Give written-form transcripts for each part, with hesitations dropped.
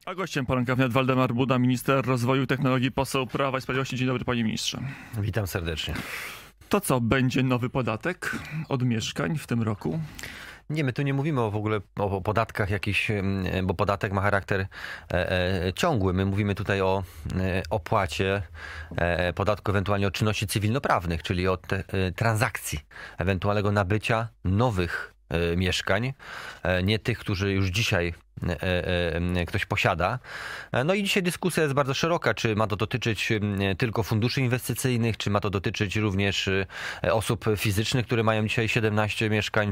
A gościem poranka wnet Waldemar Buda, minister rozwoju i technologii, poseł Prawa i Sprawiedliwości. Dzień dobry, panie ministrze. Witam serdecznie. To co, będzie nowy podatek od mieszkań w tym roku? Nie, my tu nie mówimy w ogóle o podatkach jakichś, bo podatek ma charakter ciągły. My mówimy tutaj o opłacie, podatku ewentualnie od czynności cywilnoprawnych, czyli od transakcji, ewentualnego nabycia nowych mieszkań, nie tych, którzy już dzisiaj ktoś posiada. No i dzisiaj dyskusja jest bardzo szeroka, czy ma to dotyczyć tylko funduszy inwestycyjnych, czy ma to dotyczyć również osób fizycznych, które mają dzisiaj 17 mieszkań,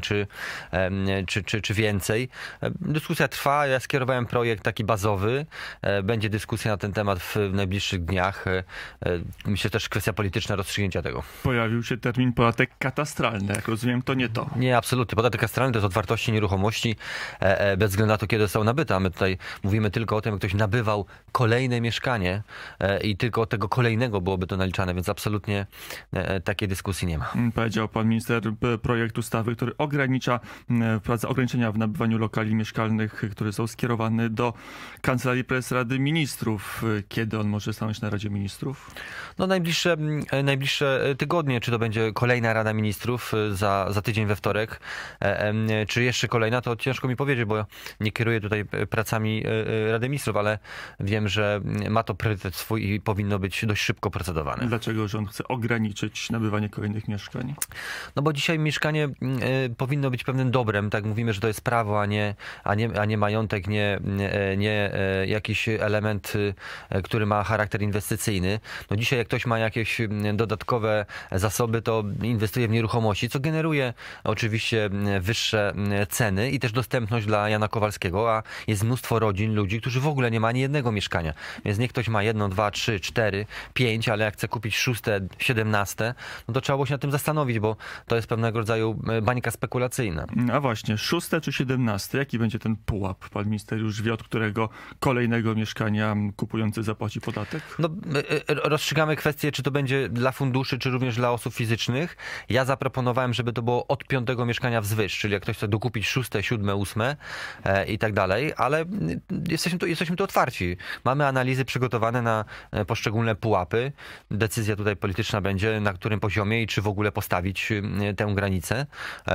czy więcej. Dyskusja trwa, ja skierowałem projekt taki bazowy, będzie dyskusja na ten temat w najbliższych dniach. Myślę też kwestia polityczna rozstrzygnięcia tego. Pojawił się termin podatek katastralny, jak rozumiem, to nie to. Nie, absolutnie. Podatek katastralny to jest od wartości nieruchomości, bez względu na to, kiedy został nabyte. A my tutaj mówimy tylko o tym, jak ktoś nabywał kolejne mieszkanie i tylko od tego kolejnego byłoby to naliczane, więc absolutnie takiej dyskusji nie ma. Powiedział pan minister projekt ustawy, który ogranicza wprowadza ograniczenia w nabywaniu lokali mieszkalnych, które są skierowane do Kancelarii Prezesa Rady Ministrów. Kiedy on może stanąć na Radzie Ministrów? No najbliższe tygodnie, czy to będzie kolejna Rada Ministrów za tydzień we wtorek, czy jeszcze kolejna, to ciężko mi powiedzieć, bo nie kieruję tutaj pracami Rady Ministrów, ale wiem, że ma to priorytet swój i powinno być dość szybko procedowane. Dlaczego rząd chce ograniczyć nabywanie kolejnych mieszkań? No bo dzisiaj mieszkanie powinno być pewnym dobrem, tak mówimy, że to jest prawo, a nie majątek, nie jakiś element, który ma charakter inwestycyjny. No dzisiaj jak ktoś ma jakieś dodatkowe zasoby, to inwestuje w nieruchomości, co generuje oczywiście wyższe ceny i też dostępność dla Jana Kowalskiego, a jest mnóstwo rodzin, ludzi, którzy w ogóle nie ma ani jednego mieszkania. Więc niech ktoś ma 1, 2, 3, 4, 5, ale jak chce kupić 6, 17, no to trzeba było się nad tym zastanowić, bo to jest pewnego rodzaju bańka spekulacyjna. A właśnie, 6 czy 17, jaki będzie ten pułap? Pan minister już wie, od którego kolejnego mieszkania kupujący zapłaci podatek? No, rozstrzygamy kwestię, czy to będzie dla funduszy, czy również dla osób fizycznych. Ja zaproponowałem, żeby to było od 5 mieszkania wzwyż, czyli jak ktoś chce dokupić 6, 7, 8 i tak dalej, ale jesteśmy tu otwarci. Mamy analizy przygotowane na poszczególne pułapy. Decyzja tutaj polityczna będzie, na którym poziomie i czy w ogóle postawić tę granicę.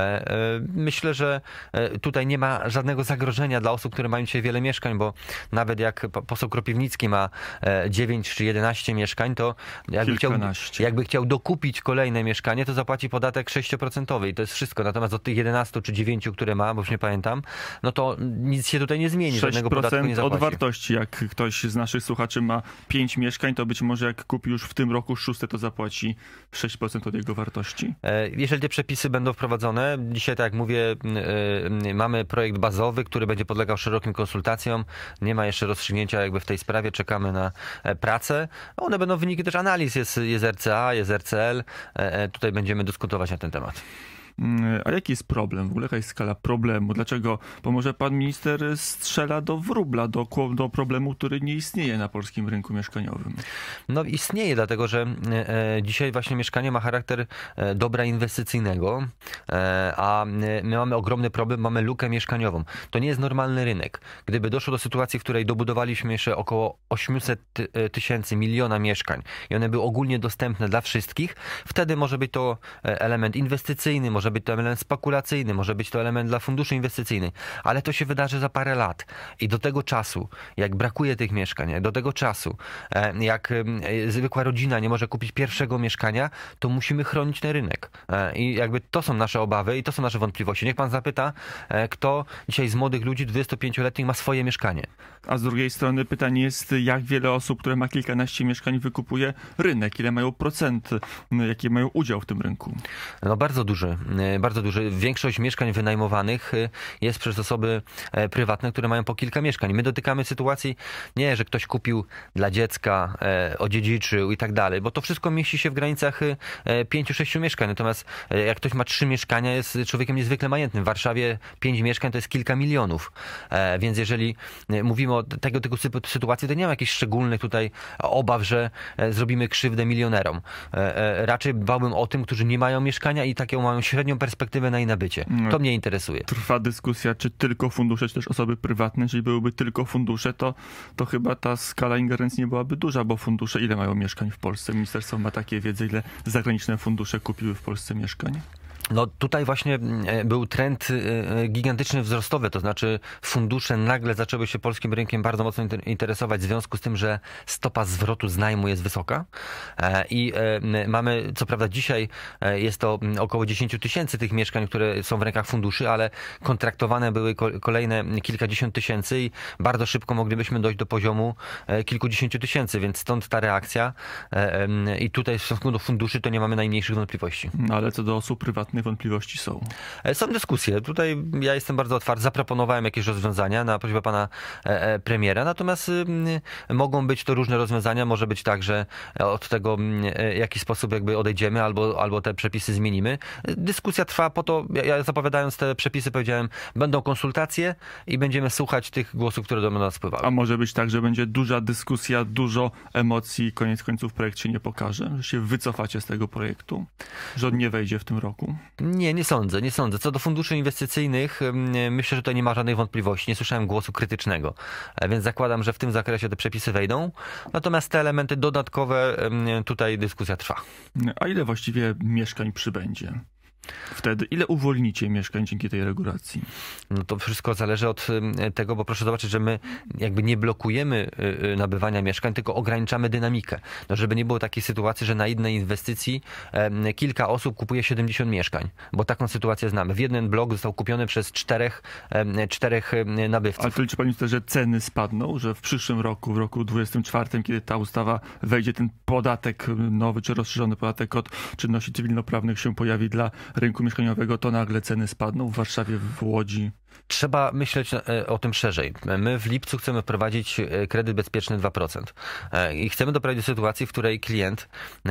Myślę, że tutaj nie ma żadnego zagrożenia dla osób, które mają dzisiaj wiele mieszkań, bo nawet jak poseł Kropiwnicki ma 9 czy 11 mieszkań, to jakby chciał dokupić kolejne mieszkanie, to zapłaci podatek 6% i to jest wszystko. Natomiast od tych 11 czy 9, które ma, bo już nie pamiętam, no to nic się tutaj nie zmieni, żadnego podatku nie zapłaci. Od wartości. Jak ktoś z naszych słuchaczy ma 5 mieszkań, to być może jak kupi już w tym roku 6, to zapłaci 6% od jego wartości? Jeżeli te przepisy będą wprowadzone, dzisiaj tak jak mówię, mamy projekt bazowy, który będzie podlegał szerokim konsultacjom. Nie ma jeszcze rozstrzygnięcia jakby w tej sprawie, czekamy na pracę. One będą wyniki też analiz, jest RCA, jest RCL. Tutaj będziemy dyskutować na ten temat. A jaki jest problem? W ogóle jaka jest skala problemu? Dlaczego? Bo może pan minister strzela do wróbla, do problemu, który nie istnieje na polskim rynku mieszkaniowym. No istnieje, dlatego że dzisiaj właśnie mieszkanie ma charakter dobra inwestycyjnego, a my mamy ogromny problem, mamy lukę mieszkaniową. To nie jest normalny rynek. Gdyby doszło do sytuacji, w której dobudowaliśmy jeszcze około 800 tysięcy, miliona mieszkań i one były ogólnie dostępne dla wszystkich, wtedy może być to element inwestycyjny, może być to element spekulacyjny, może być to element dla funduszy inwestycyjnych, ale to się wydarzy za parę lat. I do tego czasu, jak brakuje tych mieszkań, do tego czasu, jak zwykła rodzina nie może kupić pierwszego mieszkania, to musimy chronić ten rynek. I jakby to są nasze obawy i to są nasze wątpliwości. Niech pan zapyta, kto dzisiaj z młodych ludzi, 25-letnich, ma swoje mieszkanie. A z drugiej strony pytanie jest, jak wiele osób, które ma kilkanaście mieszkań, wykupuje rynek? Ile mają procent, jaki mają udział w tym rynku? No bardzo duży. Bardzo duży. Większość mieszkań wynajmowanych jest przez osoby prywatne, które mają po kilka mieszkań. My dotykamy sytuacji nie, że ktoś kupił dla dziecka, odziedziczył i tak dalej, bo to wszystko mieści się w granicach 5-6 mieszkań. Natomiast jak ktoś ma 3 mieszkania, jest człowiekiem niezwykle majętnym. W Warszawie 5 mieszkań to jest kilka milionów. Więc jeżeli mówimy o tego typu sytuacji, to nie ma jakichś szczególnych tutaj obaw, że zrobimy krzywdę milionerom. Raczej bałbym o tym, którzy nie mają mieszkania i taką mają średnią średnią perspektywę na jej nabycie. To mnie interesuje. Trwa dyskusja, czy tylko fundusze, czy też osoby prywatne. Jeżeli byłyby tylko fundusze, to chyba ta skala ingerencji nie byłaby duża, bo fundusze ile mają mieszkań w Polsce? Ministerstwo ma takie wiedzy, ile zagraniczne fundusze kupiły w Polsce mieszkań? No tutaj właśnie był trend gigantyczny wzrostowy, to znaczy fundusze nagle zaczęły się polskim rynkiem bardzo mocno interesować w związku z tym, że stopa zwrotu z najmu jest wysoka i mamy, co prawda dzisiaj jest to około 10 tysięcy tych mieszkań, które są w rękach funduszy, ale kontraktowane były kolejne kilkadziesiąt tysięcy i bardzo szybko moglibyśmy dojść do poziomu kilkudziesięciu tysięcy, więc stąd ta reakcja i tutaj w stosunku do funduszy to nie mamy najmniejszych wątpliwości. No ale co do osób prywatnych wątpliwości są. Są dyskusje. Tutaj ja jestem bardzo otwarty. Zaproponowałem jakieś rozwiązania na prośbę pana premiera, natomiast mogą być to różne rozwiązania. Może być tak, że od tego w jakiś sposób jakby odejdziemy albo te przepisy zmienimy. Dyskusja trwa po to, ja zapowiadając te przepisy powiedziałem, będą konsultacje i będziemy słuchać tych głosów, które do nas wpływały. A może być tak, że będzie duża dyskusja, dużo emocji i koniec końców projekt się nie pokaże? Że się wycofacie z tego projektu? Że on nie wejdzie w tym roku? Nie sądzę. Co do funduszy inwestycyjnych, myślę, że tutaj nie ma żadnej wątpliwości. Nie słyszałem głosu krytycznego, więc zakładam, że w tym zakresie te przepisy wejdą. Natomiast te elementy dodatkowe, tutaj dyskusja trwa. A ile właściwie mieszkań przybędzie? Wtedy ile uwolnicie mieszkań dzięki tej regulacji? No to wszystko zależy od tego, bo proszę zobaczyć, że my jakby nie blokujemy nabywania mieszkań, tylko ograniczamy dynamikę. No żeby nie było takiej sytuacji, że na jednej inwestycji kilka osób kupuje 70 mieszkań, bo taką sytuację znamy. W jeden blok został kupiony przez czterech nabywców. Ale to liczy pani też, że ceny spadną, że w przyszłym roku, w roku 2024, kiedy ta ustawa wejdzie, ten podatek nowy czy rozszerzony podatek od czynności cywilnoprawnych się pojawi dla rynku mieszkaniowego, to nagle ceny spadną w Warszawie, w Łodzi? Trzeba myśleć o tym szerzej. My w lipcu chcemy wprowadzić kredyt bezpieczny 2%. I chcemy doprowadzić do sytuacji, w której klient,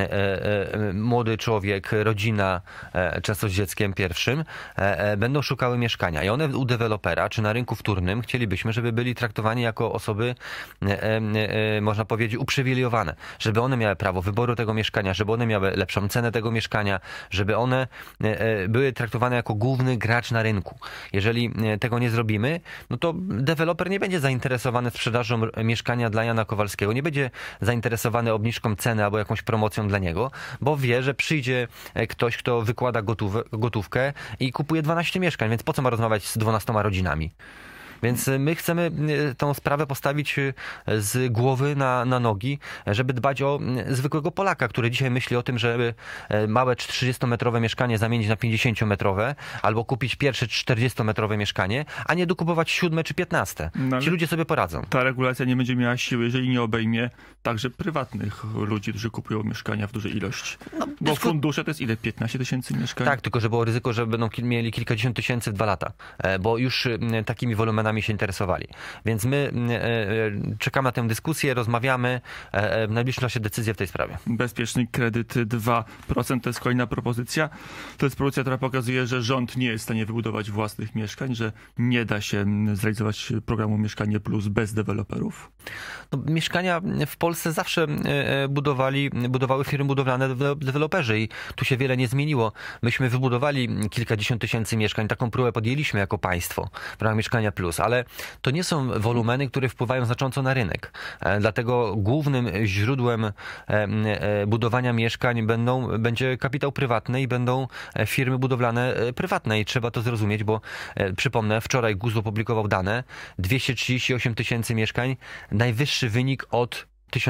młody człowiek, rodzina, często z dzieckiem pierwszym, będą szukały mieszkania. I one u dewelopera, czy na rynku wtórnym chcielibyśmy, żeby byli traktowani jako osoby, można powiedzieć, uprzywilejowane. Żeby one miały prawo wyboru tego mieszkania, żeby one miały lepszą cenę tego mieszkania, żeby one były traktowane jako główny gracz na rynku. Jeżeli tego nie zrobimy, no to deweloper nie będzie zainteresowany sprzedażą mieszkania dla Jana Kowalskiego, nie będzie zainteresowany obniżką ceny albo jakąś promocją dla niego, bo wie, że przyjdzie ktoś, kto wykłada gotówkę i kupuje 12 mieszkań, więc po co ma rozmawiać z 12 rodzinami? Więc my chcemy tą sprawę postawić z głowy na nogi, żeby dbać o zwykłego Polaka, który dzisiaj myśli o tym, żeby małe 30-metrowe mieszkanie zamienić na 50-metrowe, albo kupić pierwsze 40-metrowe mieszkanie, a nie dokupować 7 czy 15. Ci ludzie sobie poradzą. Ta regulacja nie będzie miała siły, jeżeli nie obejmie także prywatnych ludzi, którzy kupują mieszkania w dużej ilości. Bo fundusze to jest ile? 15 tysięcy mieszkań? Tak, tylko że było ryzyko, że będą mieli kilkadziesiąt tysięcy w 2 lata, bo już takimi wolumenami się interesowali. Więc my czekamy na tę dyskusję, rozmawiamy, w najbliższym czasie decyzję w tej sprawie. Bezpieczny kredyt 2% to jest kolejna propozycja. To jest propozycja, która pokazuje, że rząd nie jest w stanie wybudować własnych mieszkań, że nie da się zrealizować programu Mieszkanie Plus bez deweloperów. No, mieszkania w Polsce zawsze budowały firmy budowlane deweloperzy i tu się wiele nie zmieniło. Myśmy wybudowali kilkadziesiąt tysięcy mieszkań, taką próbę podjęliśmy jako państwo w ramach Mieszkania Plus, ale to nie są wolumeny, które wpływają znacząco na rynek. Dlatego głównym źródłem budowania mieszkań będzie kapitał prywatny i będą firmy budowlane prywatne i trzeba to zrozumieć, bo przypomnę, wczoraj GUS opublikował dane, 238 tysięcy mieszkań, najwyższy wynik od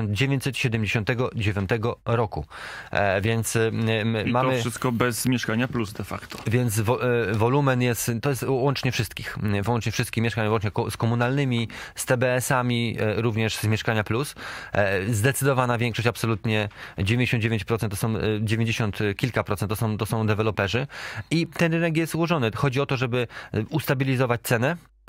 1979 roku. Więc mamy... to wszystko bez Mieszkania Plus de facto. Więc wolumen to jest łącznie wszystkich mieszkań, łącznie z komunalnymi, z TBS-ami, również z Mieszkania Plus. Zdecydowana większość, absolutnie 99% to są 90 kilka procent to są deweloperzy i ten rynek jest ułożony. Chodzi o to, żeby ustabilizować cenę,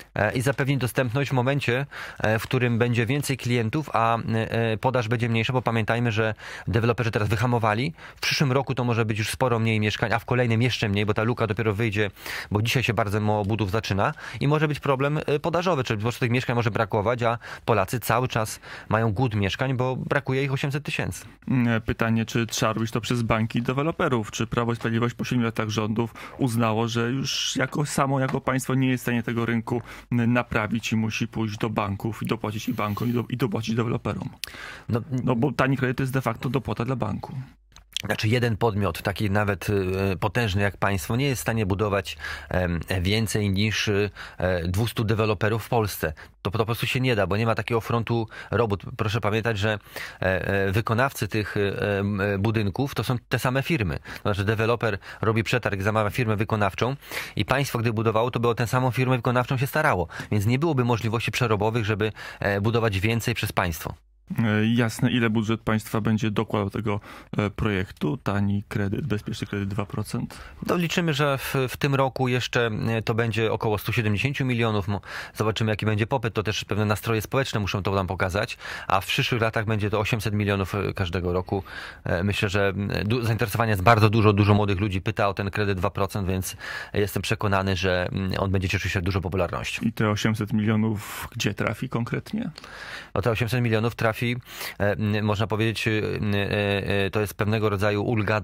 i zapewni dostępność w momencie, w którym będzie więcej klientów, a podaż będzie mniejsza, bo pamiętajmy, że deweloperzy teraz wyhamowali. W przyszłym roku to może być już sporo mniej mieszkań, a w kolejnym jeszcze mniej, bo ta luka dopiero wyjdzie, bo dzisiaj się bardzo mało budów zaczyna i może być problem podażowy, czyli po prostu tych mieszkań może brakować, a Polacy cały czas mają głód mieszkań, bo brakuje ich 800 000. Pytanie, czy trzeba robić to przez banki i deweloperów? Czy Prawo i Sprawiedliwość po 7 latach rządów uznało, że już jako państwo nie jest w stanie tego rynku naprawić i musi pójść do banków i dopłacić i bankom i dopłacić deweloperom? No bo tani kredyt to jest de facto dopłata dla banku. Znaczy jeden podmiot, taki nawet potężny jak państwo, nie jest w stanie budować więcej niż 200 deweloperów w Polsce. To po prostu się nie da, bo nie ma takiego frontu robót. Proszę pamiętać, że wykonawcy tych budynków to są te same firmy. To znaczy deweloper robi przetarg, zamawia firmę wykonawczą i państwo, gdy budowało, to by o tę samą firmę wykonawczą się starało. Więc nie byłoby możliwości przerobowych, żeby budować więcej przez państwo. Jasne, ile budżet państwa będzie dokładał tego projektu? Tani kredyt, bezpieczny kredyt 2%? To liczymy, że w tym roku jeszcze to będzie około 170 milionów. Zobaczymy, jaki będzie popyt. To też pewne nastroje społeczne muszą to nam pokazać. A w przyszłych latach będzie to 800 milionów każdego roku. Myślę, że zainteresowanie jest bardzo dużo młodych ludzi pyta o ten kredyt 2%, więc jestem przekonany, że on będzie cieszył się dużą popularnością. I te 800 milionów gdzie trafi konkretnie? O te 800 milionów trafi, można powiedzieć, to jest pewnego rodzaju ulga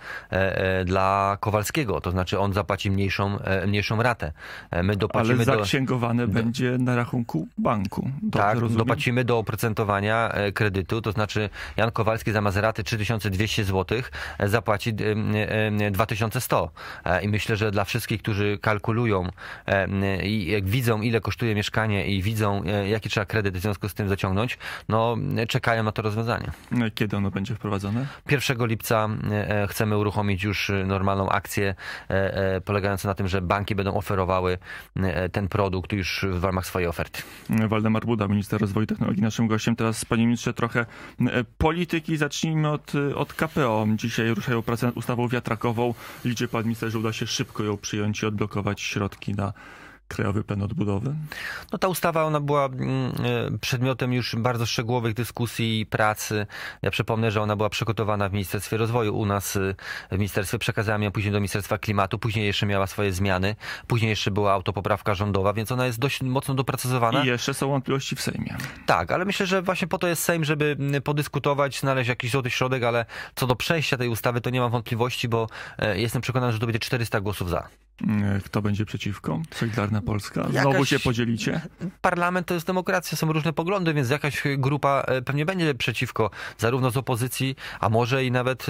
dla Kowalskiego, to znaczy on zapłaci mniejszą ratę. My dopłacimy ale zaksięgowane będzie na rachunku banku. Dobrze tak, rozumiem? dopłacimy do oprocentowania kredytu, to znaczy Jan Kowalski zamiast raty 3200 zł zapłaci 2100. I myślę, że dla wszystkich, którzy kalkulują i jak widzą, ile kosztuje mieszkanie i widzą, jaki trzeba kredyt w związku z tym zaciągnąć, no czekają na to rozwiązanie. Kiedy ono będzie wprowadzone? 1 lipca chcemy uruchomić już normalną akcję polegającą na tym, że banki będą oferowały ten produkt już w ramach swojej oferty. Waldemar Buda, minister rozwoju i technologii, naszym gościem. Teraz, panie ministrze, trochę polityki. Zacznijmy od KPO. Dzisiaj ruszają prace nad ustawą wiatrakową. Liczy pan minister, że uda się szybko ją przyjąć i odblokować środki na Krajowy Plan Odbudowy? No ta ustawa, ona była przedmiotem już bardzo szczegółowych dyskusji i pracy. Ja przypomnę, że ona była przygotowana w Ministerstwie Rozwoju. U nas w ministerstwie przekazałem ją później do Ministerstwa Klimatu. Później jeszcze miała swoje zmiany. Później jeszcze była autopoprawka rządowa, więc ona jest dość mocno doprecyzowana. I jeszcze są wątpliwości w Sejmie. Tak, ale myślę, że właśnie po to jest Sejm, żeby podyskutować, znaleźć jakiś złoty środek, ale co do przejścia tej ustawy, to nie mam wątpliwości, bo jestem przekonany, że to będzie 400 głosów za. Kto będzie przeciwko? Solidarna Polska? Znowu się podzielicie? Parlament to jest demokracja, są różne poglądy, więc jakaś grupa pewnie będzie przeciwko, zarówno z opozycji, a może i nawet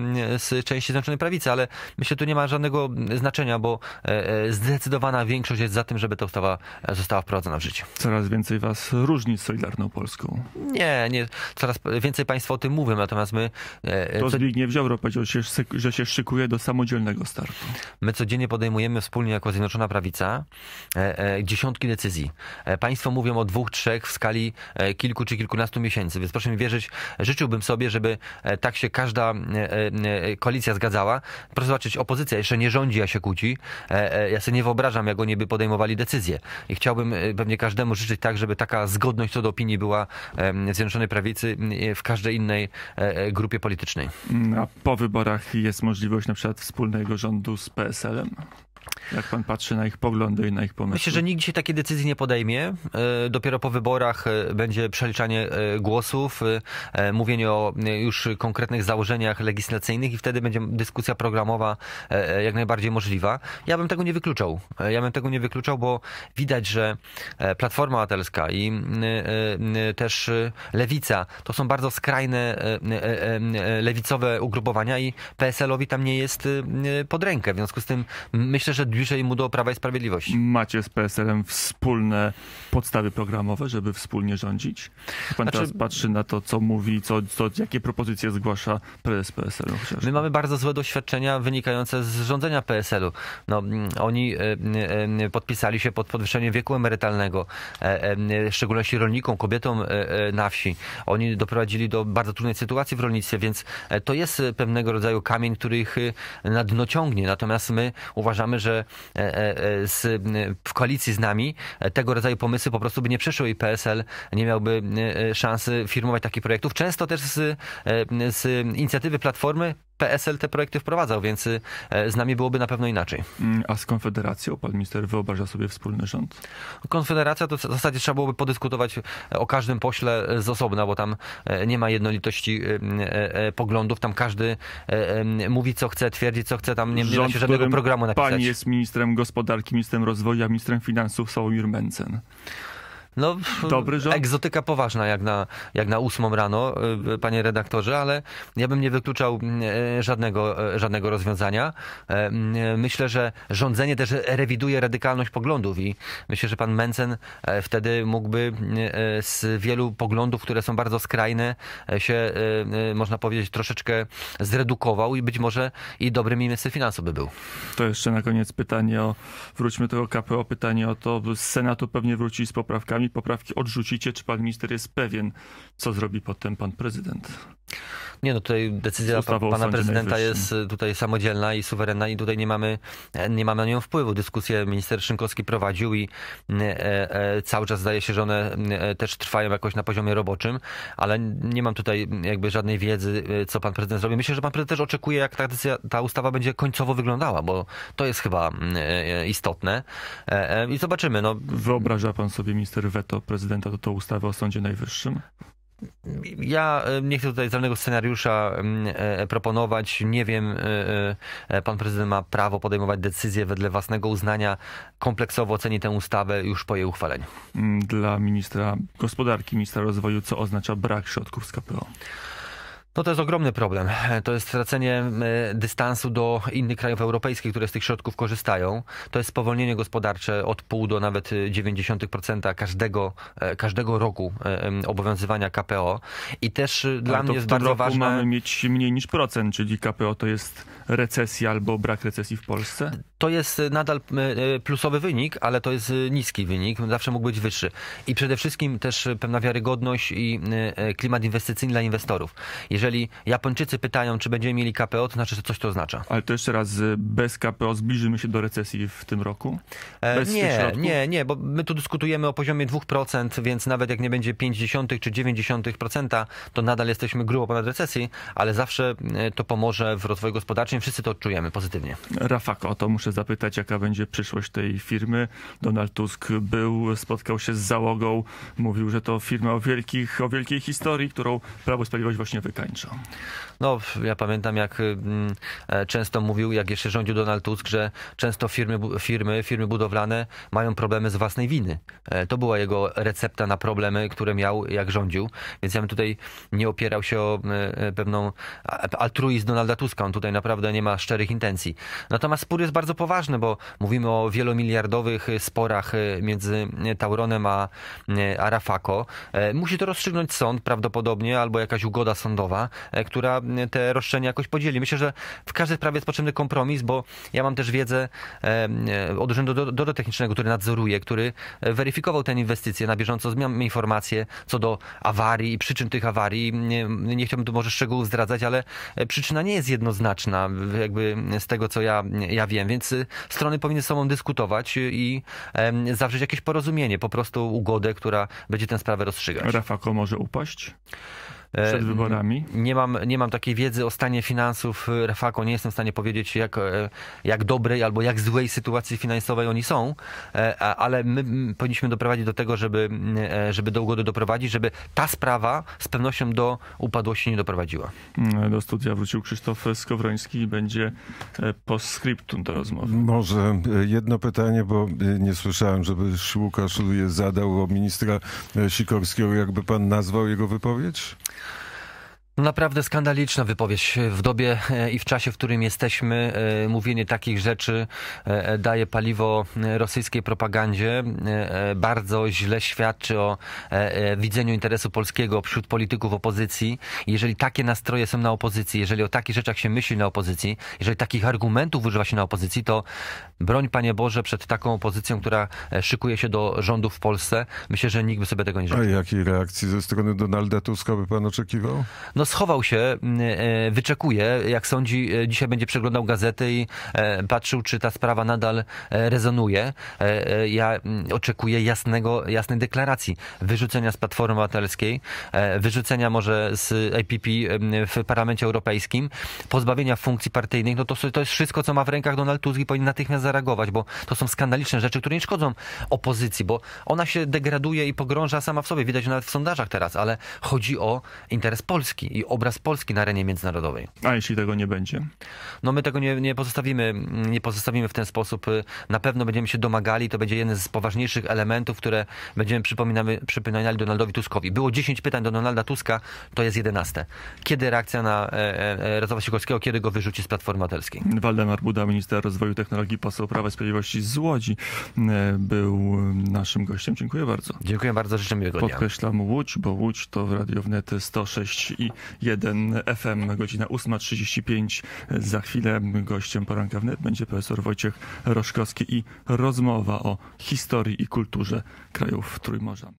z części Zjednoczonej Prawicy, ale myślę, że to nie ma żadnego znaczenia, bo zdecydowana większość jest za tym, żeby ta ustawa została wprowadzona w życie. Coraz więcej was różni z Solidarną Polską. Nie. Coraz więcej państwa o tym mówią, natomiast my... To Zbigniew Ziobro powiedział, że się szykuje do samodzielnego startu. My codziennie podejmujemy wspólnie jako Zjednoczona Prawica dziesiątki decyzji. Państwo mówią o 2, 3 w skali kilku czy kilkunastu miesięcy, więc proszę mi wierzyć, życzyłbym sobie, żeby tak się każda koalicja zgadzała. Proszę zobaczyć, opozycja jeszcze nie rządzi, a się kłóci. Ja sobie nie wyobrażam, jak oni by podejmowali decyzje. I chciałbym pewnie każdemu życzyć tak, żeby taka zgodność co do opinii była w Zjednoczonej Prawicy w każdej innej grupie politycznej. A po wyborach jest możliwość na przykład wspólnego rządu z PSL-em? Jak pan patrzy na ich poglądy i na ich pomysły? Myślę, że nikt dzisiaj takiej decyzji nie podejmie. Dopiero po wyborach będzie przeliczanie głosów, mówienie o już konkretnych założeniach legislacyjnych i wtedy będzie dyskusja programowa jak najbardziej możliwa. Ja bym tego nie wykluczał, bo widać, że Platforma Obywatelska i też Lewica to są bardzo skrajne lewicowe ugrupowania i PSL-owi tam nie jest pod rękę. W związku z tym myślę, że bliżej mu do Prawa i Sprawiedliwości. Macie z PSL-em wspólne podstawy programowe, żeby wspólnie rządzić? Pan teraz patrzy na to, co mówi, jakie propozycje zgłasza prezes PSL-u chociażby. My mamy bardzo złe doświadczenia wynikające z rządzenia PSL-u. No, oni podpisali się pod podwyższeniem wieku emerytalnego, w szczególności rolnikom, kobietom na wsi. Oni doprowadzili do bardzo trudnej sytuacji w rolnictwie, więc to jest pewnego rodzaju kamień, który ich na dno ciągnie. Natomiast my uważamy, że że w koalicji z nami tego rodzaju pomysły po prostu by nie przeszły i PSL nie miałby szansy firmować takich projektów. Często też z inicjatywy Platformy PSL te projekty wprowadzał, więc z nami byłoby na pewno inaczej. A z Konfederacją pan minister wyobraża sobie wspólny rząd? Konfederacja to w zasadzie trzeba byłoby podyskutować o każdym pośle z osobna, bo tam nie ma jednolitości poglądów, tam każdy mówi co chce, twierdzi co chce, tam nie da się żadnego programu napisać. Pani jest ministrem gospodarki, ministrem rozwoju, a ministrem finansów Sławomir Mencen. No, dobry rząd? Egzotyka poważna jak na 8 rano, panie redaktorze, ale ja bym nie wykluczał żadnego rozwiązania. Myślę, że rządzenie też rewiduje radykalność poglądów i myślę, że pan Mencen wtedy mógłby z wielu poglądów, które są bardzo skrajne, się, można powiedzieć, troszeczkę zredukował i być może i dobrym ministrem finansów by był. To jeszcze na koniec pytanie wróćmy do tego KPO, pytanie o to, z Senatu pewnie wróci z poprawkami. Poprawki odrzucicie, czy pan minister jest pewien, co zrobi potem pan prezydent? Nie, no tutaj decyzja pana prezydenta jest tutaj samodzielna i suwerenna i tutaj nie mamy na nią wpływu. Dyskusję minister Szynkowski prowadził i cały czas zdaje się, że one też trwają jakoś na poziomie roboczym, ale nie mam tutaj jakby żadnej wiedzy, co pan prezydent zrobi. Myślę, że pan prezydent też oczekuje, jak ta ustawa będzie końcowo wyglądała, bo to jest chyba istotne i zobaczymy. No. Wyobraża pan sobie minister weto prezydenta do tej ustawy o Sądzie Najwyższym? Ja nie chcę tutaj żadnego scenariusza proponować. Nie wiem, pan prezydent ma prawo podejmować decyzje wedle własnego uznania. Kompleksowo oceni tę ustawę już po jej uchwaleniu. Dla ministra gospodarki, ministra rozwoju, co oznacza brak środków z KPO? No to jest ogromny problem. To jest stracenie dystansu do innych krajów europejskich, które z tych środków korzystają. To jest spowolnienie gospodarcze od 0,5 do nawet 0,9% każdego roku obowiązywania KPO. I też dla mnie jest bardzo ważne... mamy mieć mniej niż procent, czyli KPO to jest recesja albo brak recesji w Polsce? To jest nadal plusowy wynik, ale to jest niski wynik. Zawsze mógł być wyższy. I przede wszystkim też pewna wiarygodność i klimat inwestycyjny dla inwestorów. Jeżeli Japończycy pytają, czy będziemy mieli KPO, to znaczy, że coś to oznacza. Ale to jeszcze raz, bez KPO zbliżymy się do recesji w tym roku? Nie, bo my tu dyskutujemy o poziomie 2%, więc nawet jak nie będzie 0,5 czy 0,9%, to nadal jesteśmy grubo ponad recesji, ale zawsze to pomoże w rozwoju gospodarczym. Wszyscy to odczujemy pozytywnie. Rafako, o to muszę zapytać, jaka będzie przyszłość tej firmy. Donald Tusk spotkał się z załogą, mówił, że to firma o wielkiej historii, którą Prawo i Sprawiedliwość właśnie wykańcza. No, ja pamiętam, jak często mówił, jak jeszcze rządził Donald Tusk, że często firmy budowlane mają problemy z własnej winy. To była jego recepta na problemy, które miał, jak rządził. Więc ja bym tutaj nie opierał się o pewną altruizm Donalda Tuska. On tutaj naprawdę nie ma szczerych intencji. Natomiast spór jest bardzo poważny, bo mówimy o wielomiliardowych sporach między Tauronem a Rafako. Musi to rozstrzygnąć sąd prawdopodobnie, albo jakaś ugoda sądowa, która te roszczenia jakoś podzieli. Myślę, że w każdej sprawie jest potrzebny kompromis, bo ja mam też wiedzę od Urzędu Dozoru Technicznego, który nadzoruje, który weryfikował te inwestycje na bieżąco, zmieniam informacje co do awarii i przyczyn tych awarii. Nie chciałbym tu może szczegółów zdradzać, ale przyczyna nie jest jednoznaczna, jakby z tego, co ja wiem, więc strony powinny ze sobą dyskutować i zawrzeć jakieś porozumienie, po prostu ugodę, która będzie tę sprawę rozstrzygać. Rafako może upaść przed wyborami? Nie mam takiej wiedzy o stanie finansów Rafako. Nie jestem w stanie powiedzieć, jak dobrej albo jak złej sytuacji finansowej oni są, ale my powinniśmy doprowadzić do tego, żeby do ugody doprowadzić, żeby ta sprawa z pewnością do upadłości nie doprowadziła. Do studia wrócił Krzysztof Skowroński i będzie postscriptum do rozmowy. Może jedno pytanie, bo nie słyszałem, żeby Łukasz je zadał o ministra Sikorskiego. Jakby pan nazwał jego wypowiedź? Naprawdę skandaliczna wypowiedź. W dobie i w czasie, w którym jesteśmy, mówienie takich rzeczy daje paliwo rosyjskiej propagandzie. Bardzo źle świadczy o widzeniu interesu polskiego wśród polityków opozycji. Jeżeli takie nastroje są na opozycji, jeżeli o takich rzeczach się myśli na opozycji, jeżeli takich argumentów używa się na opozycji, to broń Panie Boże przed taką opozycją, która szykuje się do rządów w Polsce. Myślę, że nikt by sobie tego nie życzył. A jakiej reakcji ze strony Donalda Tuska by pan oczekiwał? No no schował się, wyczekuje, jak sądzi, dzisiaj będzie przeglądał gazety i patrzył, czy ta sprawa nadal rezonuje. Ja oczekuję jasnej deklaracji, wyrzucenia z Platformy Obywatelskiej, wyrzucenia może z APP w Parlamencie Europejskim, pozbawienia funkcji partyjnych. No to jest wszystko, co ma w rękach Donald Tusk i powinien natychmiast zareagować, bo to są skandaliczne rzeczy, które nie szkodzą opozycji, bo ona się degraduje i pogrąża sama w sobie. Widać nawet w sondażach teraz, ale chodzi o interes Polski i obraz Polski na arenie międzynarodowej. A jeśli tego nie będzie? No my tego nie pozostawimy w ten sposób. Na pewno będziemy się domagali, to będzie jeden z poważniejszych elementów, które będziemy przypominali Donaldowi Tuskowi. Było 10 pytań do Donalda Tuska, to jest 11. Kiedy reakcja na Radosława Sikorskiego, kiedy go wyrzuci z Platformy Obywatelskiej? Waldemar Buda, minister rozwoju i technologii, poseł Prawa i Sprawiedliwości z Łodzi, był naszym gościem. Dziękuję bardzo. Dziękuję bardzo, życzę miłego dnia. Podkreślam Łódź, bo Łódź to w Radio Wnet 106,1 FM, godzina 8:35. Za chwilę gościem Poranka Wnet będzie profesor Wojciech Roszkowski i rozmowa o historii i kulturze krajów Trójmorza.